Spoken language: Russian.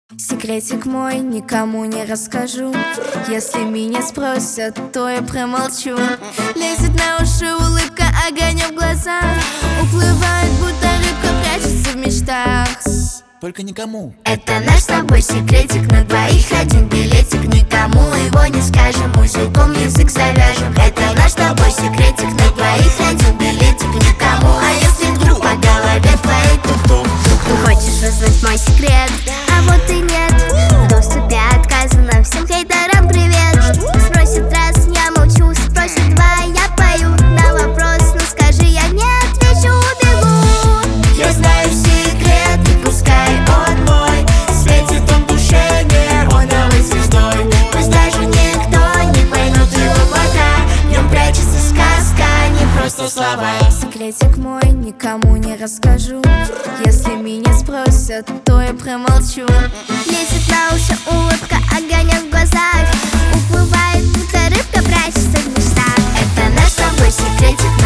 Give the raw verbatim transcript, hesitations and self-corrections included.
Секретик мой никому не расскажу. Если меня спросят, то я промолчу. Лезет на уши улыбка, огонек в глазах. Уплывает, будто рыбка прячется в мечтах. Только никому. Это наш с тобой секретик на двоих, один билетик. Никому его не скажем, узелком язык завяжем. Это наш с тобой секретик на двоих, один билетик. Никому, а если вдруг по голове твоей тук-тук. Ты хочешь узнать мой секрет, а вот и нет. В доступе отказано, всем хейтерам привет. Спросит раз, я молчу, спросит два, я пою. На вопрос, ну скажи, я не отвечу, убегу. Я знаю секрет, и пускай он мой. Светит он в душе неоновой звездой. Пусть даже никто не поймет его пока. В нем прячется сказка, а не просто слова. Секретик мой никому не расскажу. Если меня спросят, то я промолчу. Лезет на уши улыбка, огонек в глазах. Уплывает, будто рыбка прячется в мечтах. Это наш с тобой секретик